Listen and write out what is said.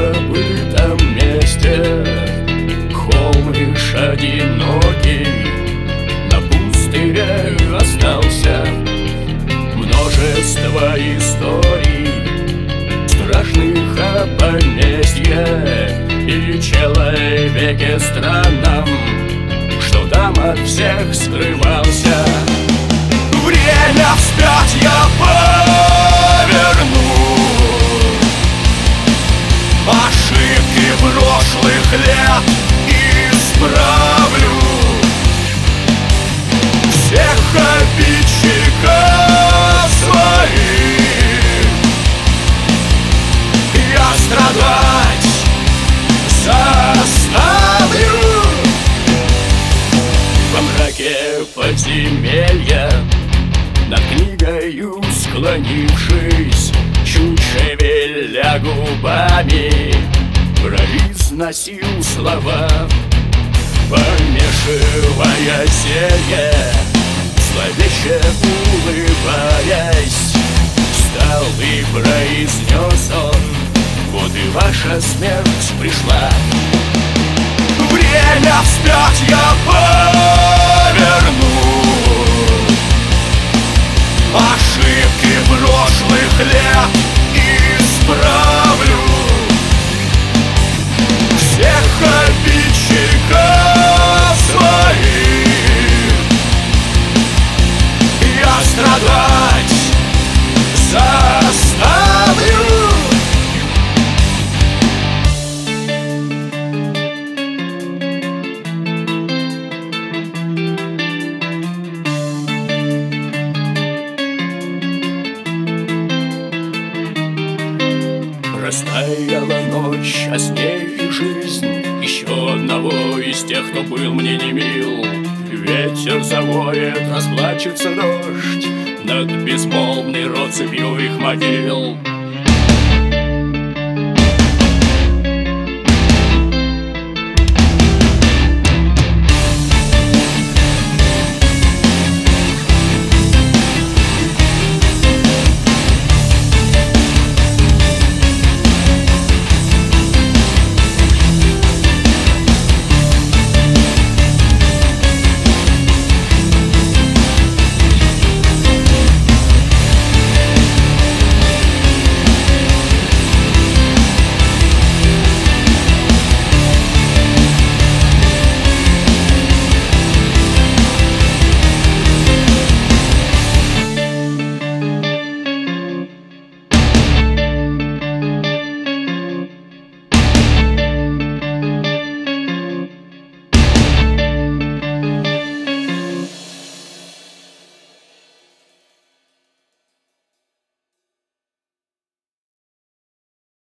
забытом месте холм лишь одинокий на пустыре остался. Множество историй страшных о поместье и человеке странном, что там от всех скрывался. Время вспять я поверну, ошибки прошлых лет исправлю, всех обидчиков своих я страдать заставлю. Во мраке подземелья над книгою склонившись, чуть шевеля губами, произносил слова, помешивая зелье, зловеще улыбаясь. Встал и произнес он: вот и ваша смерть пришла. Время вспять я поверну, ошибки прошлых лет исправлю, всех обидчиков своих я страдать заставлю. Растаяла ночь, а с ней и жизнь еще одного из тех, кто был мне не мил. Ветер завоет, расплачется дождь над безмолвной россыпью их могил.